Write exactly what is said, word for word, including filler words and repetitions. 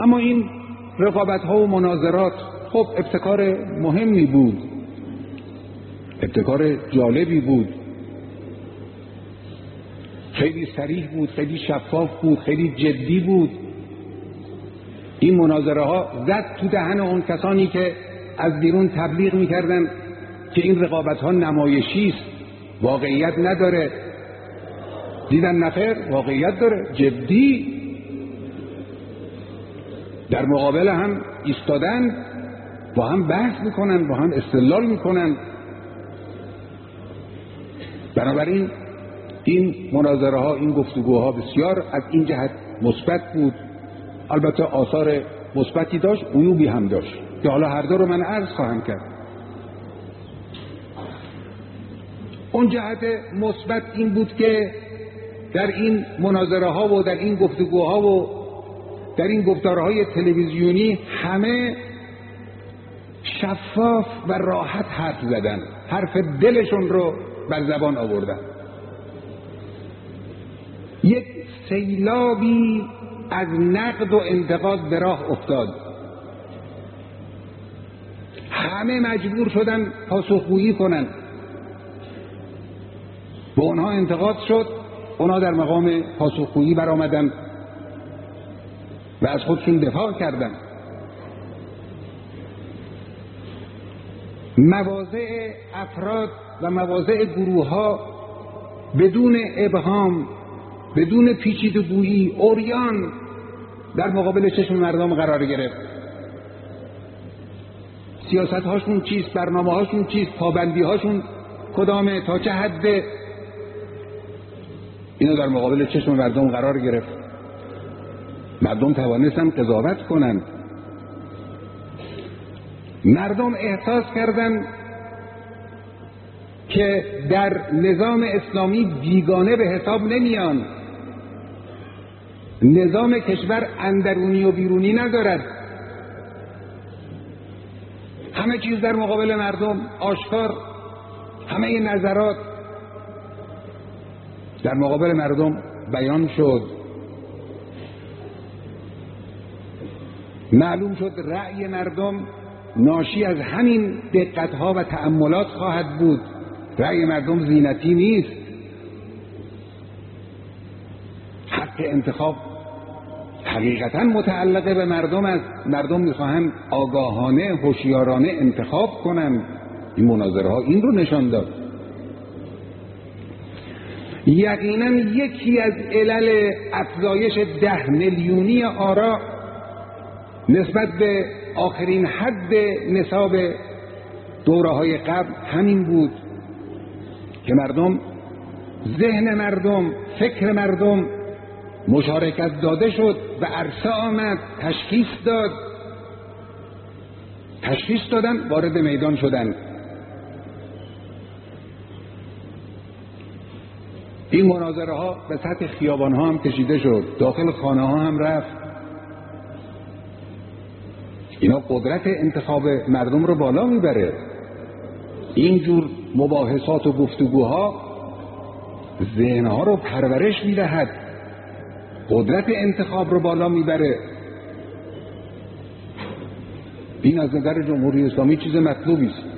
اما این رقابت ها و مناظرات خب ابتکار مهمی بود، ابتکار جالبی بود، خیلی صریح بود، خیلی شفاف بود، خیلی جدی بود. این مناظره ها زد تو دهن اون کسانی که از بیرون تبلیغ میکردن که این رقابت ها نمایشی است، واقعیت نداره. دیدن نخیر، واقعیت داره، جدی در مقابل هم ایستادن، با هم بحث میکنن، با هم استدلال میکنن. بنابراین این مناظره ها، این گفتگوها بسیار از این جهت مثبت بود. البته آثار مثبتی داشت، عیوبی هم داشت که حالا هر دو رو من عرض خواهم کرد. اون جهت مثبت این بود که در این مناظره ها و در این گفتگوها و در این گفتارهای تلویزیونی همه شفاف و راحت حرف زدن، حرف دلشون رو بر زبان آوردن. یک سیلابی از نقد و انتقاد به راه افتاد، همه مجبور شدن پاسخگویی کنن. به اونها انتقاد شد، اونها در مقام پاسخگویی برآمدن و از خودشون دفاع کردن. مواضع افراد و مواضع گروه ها بدون ابهام، بدون پیچیدگویی، عریان در مقابل چشم مردم قرار گرفت. سیاست هاشون چیست، برنامه هاشون چیست، پابندی هاشون کدامه، تا چه حد، اینو در مقابل چشم مردم قرار گرفت. مردم توانستن قضاوت کنند. مردم احساس کردند که در نظام اسلامی بیگانه به حساب نمیان. نظام کشور اندرونی و بیرونی ندارد، همه چیز در مقابل مردم آشکار، همه نظرات در مقابل مردم بیان شد. معلوم شد رأی مردم ناشی از همین دقتها و تأملات خواهد بود. رأی مردم زینتی نیست. حق انتخاب حقیقتا متعلق به مردم است. مردم میخواهند آگاهانه، هوشیارانه انتخاب کنند. این مناظره ها این رو نشان داد. یقینا یکی از علل افزایش ده میلیونی آرا نسبت به آخرین حد نصاب دوره های قبل همین بود که مردم، ذهن مردم، فکر مردم مشارکت داده شد و عرصه آمد، تشخیص داد، تشخیص دادن، وارد میدان شدن. این مناظره ها به سطح خیابان ها هم کشیده شد، داخل خانه ها هم رفت. اینا قدرت انتخاب مردم رو بالا میبره. اینجور مباحثات و گفتگوها ذهنها رو پرورش میدهد، قدرت انتخاب رو بالا میبره. این از نظر جمهوری اسلامی چیز مطلوبی است.